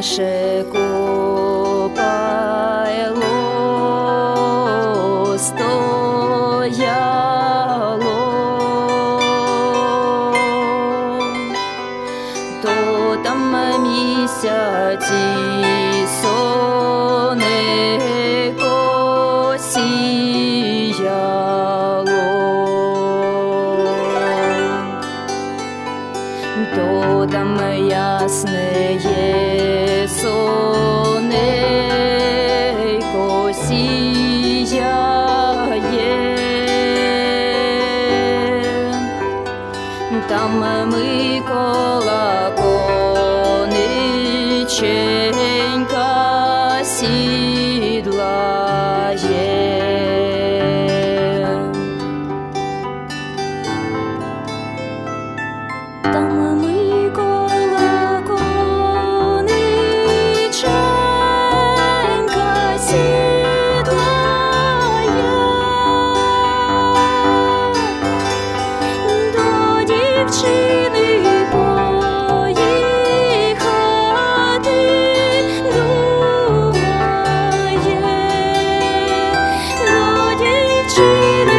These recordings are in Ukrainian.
наше копайло стояло, то там місяці сонечко сіяло, то там ясне сонечко сіяє, там Микола кониченька сідлає. Там Микола кониченька сідлає, до дівчини поїхати думає, до дівчини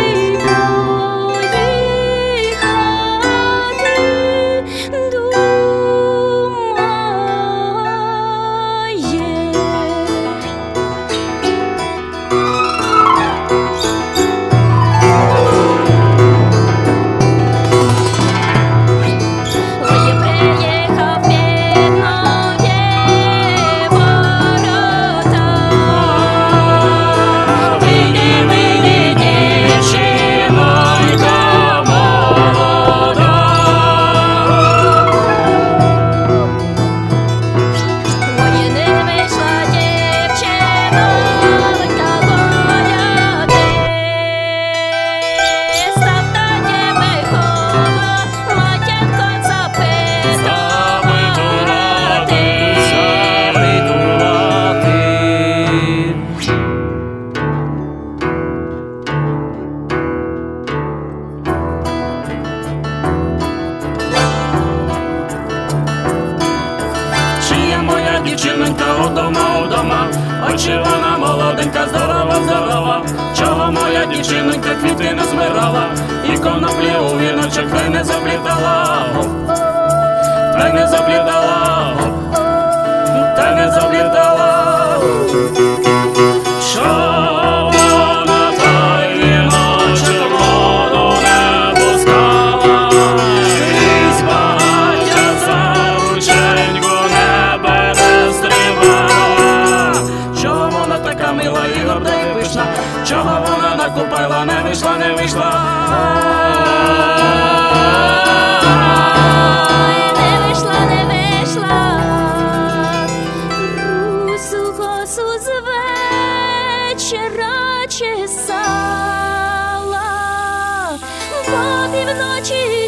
дівчинонька удома, ой, чи вона молоденька, здорова, чого моя дівчинонька квіти не збирала, і коноплі у віночок та й не заплітала, та й не заплітала, та й не заплітала. Чого вона на купайла не вийшла, не вийшла? Не вийшла, не вийшла, русу косу з вечора чесала, по півночі